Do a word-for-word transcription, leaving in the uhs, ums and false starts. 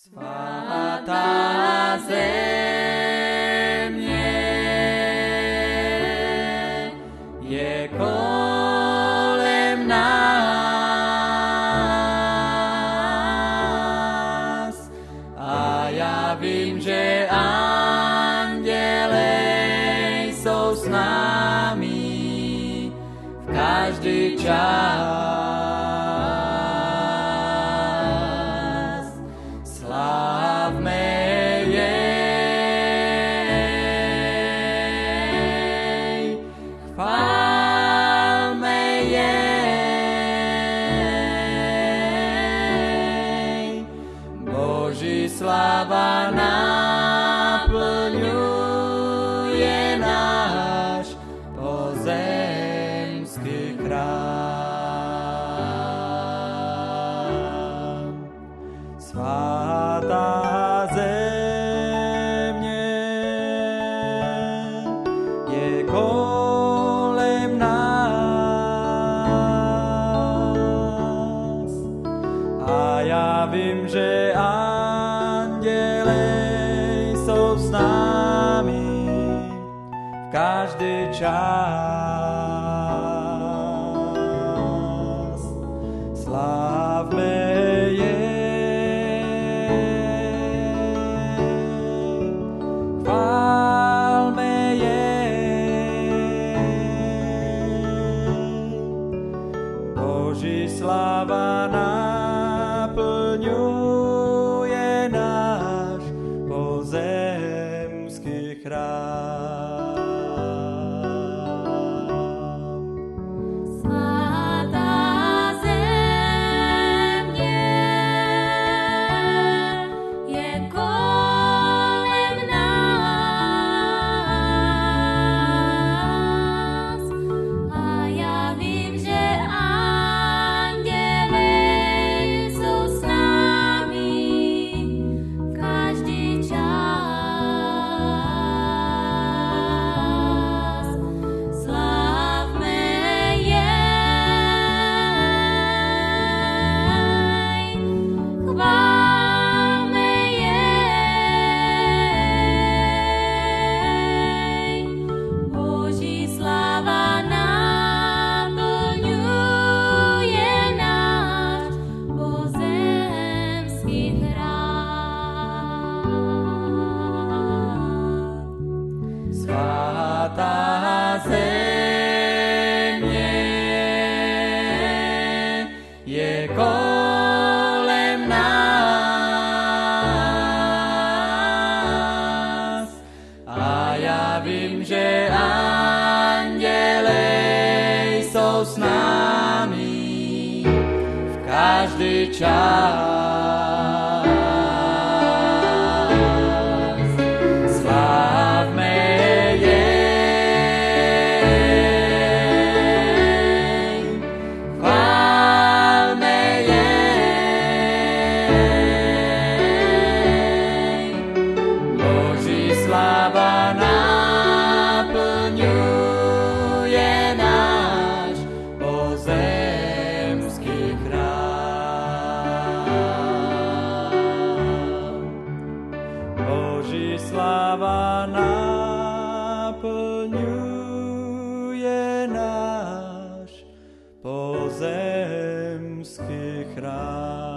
Svatá zemne je kolem nás a ja vím, že andělej jsou s námi v každý čas. Sláva naplňuje náš pozemský chrám. Svatá země je kolem nás a já vím, že andělej jsou s námi v každý čas. Slávme jej, chválme jej. Boží sláva naplňuje náš pozemský chrám. Svatá země je kolem nás a já vím, že andělej jsou s námi v každý čas. Slávme jej, chválme jej. Boží sláva naplňuje náš pozemský chrám. Svatá země je kolem nás a já vím, že andělej jsou s námi v každý čas. Slávme jej, chválme jej. Boží sláva naplňuje náš pozemský chrám. Boží sláva naplňuje náš pozemský chrám.